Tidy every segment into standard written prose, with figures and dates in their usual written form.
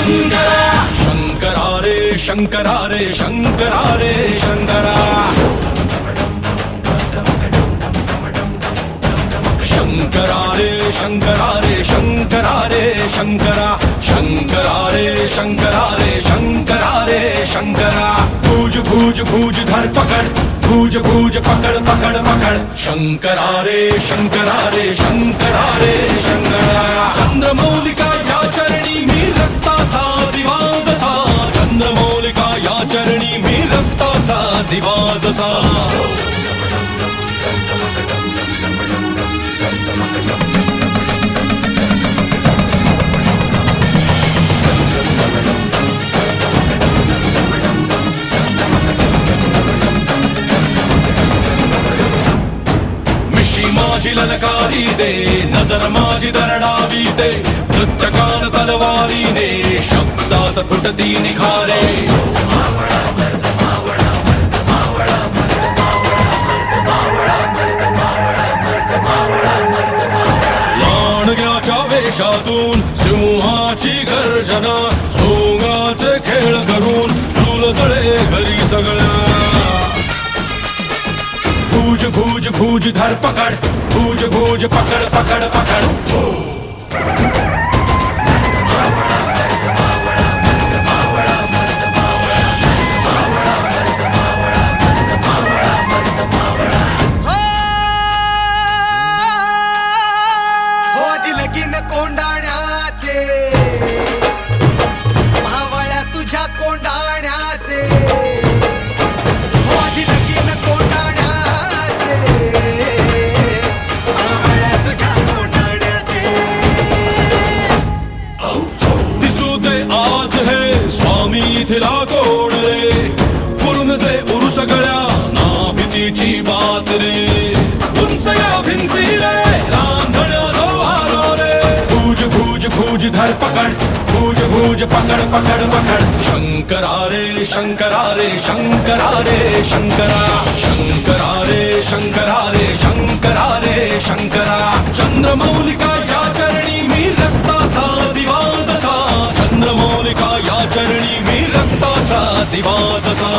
शंकरा शंकरा रे शंकरा रे शंकरा रे शंकरा शंकरा रे शंकरा रे शंकरा रे शंकरा शंकरा रे शंकरा रे शंकरा रे शंकरा भूज भूज भूज धर पकड़ भूज भूज पकड़ पकड़ पकड़ शंकरा रे शंकरा रे शंकरा रे शंकरा चंद्रमौलिका या चरणी मी रक्ताचा दिवा जसा चंद्रमौलिका या चरणी मी रक्ताचा दिवा जसा माझी ललकारी दे नजर माझी दरडावी दे नृत्यकान तलवारीने शब्दात फुटती निखारे लांडग्याच्या वेशातून सिंहाची गर्जना सोंगाचे खेळ करून चूल जळे घरी सगळ्या भूज भूज भूज धर पकड़ भूज भूज पकड़ पकड़ पकड़ हो दिलगीन कोंडाण्याचे मावळ्या तुझ्या कोंडाण्याचे हो दिलगीन कोंडाण्याचे मावळ्या तुझ्या कोंडाण्याचे दिसू दे आज हे स्वामी थिला कोण रे पुरून जे उरू सगळ्या ना भीतीची बात रे उंच या भिंती रे रांधण्याचा वारो रे भूज भूज भूज धर पकड़ भूज भूज पकड़ पकड़ पकड़ शंकरा रे शंकरा रे शंकरा रे शंकरा शंकरा रे शंकरा रे शंकरा रे शंकरा चंद्रमौलिका या चरणी मी रक्ताचा दिवा जसा चंद्रमौलिका या चरणी मी रक्ताचा दिवा जसा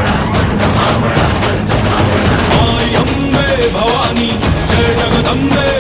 आई अंबे भवानी जय जगदंबे